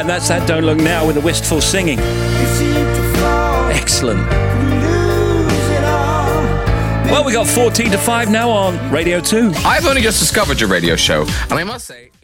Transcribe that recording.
and that's that Don't Look Now with the wistful singing. Excellent. Well, we got 14 to 5 now on Radio 2. I've only just discovered your radio show, and I must say...